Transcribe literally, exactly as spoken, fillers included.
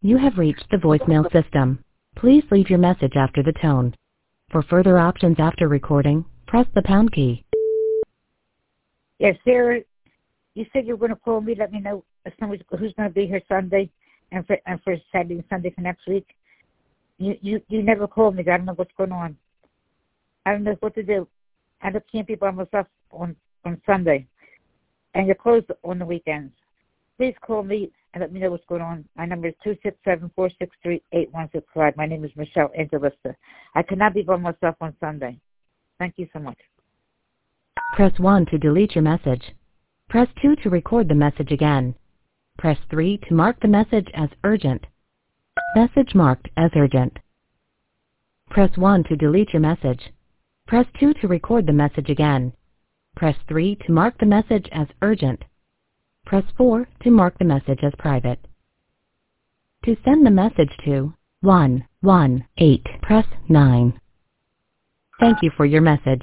You have reached the voicemail system. Please leave your message after the tone. For further options after recording, press the pound key. Yes, Sarah, you said you were going to call me, let me know if somebody's, who's going to be here Sunday and for, and for Saturday and Sunday for next week. You, you you never called me. I don't know what's going on. I don't know what to do. I can't be by myself on, on Sunday. And you're closed on the weekends. Please call me and let me know what's going on. My number is two six seven, four six three, eight one six five. My name is Michelle Angelista. I cannot be by myself on Sunday. Thank you so much. Press one to delete your message. Press two to record the message again. Press three to mark the message as urgent. Message marked as urgent. Press one to delete your message. Press two to record the message again. Press three to mark the message as urgent. Press four to mark the message as private. To send the message to one one eight, press nine. Thank you for your message.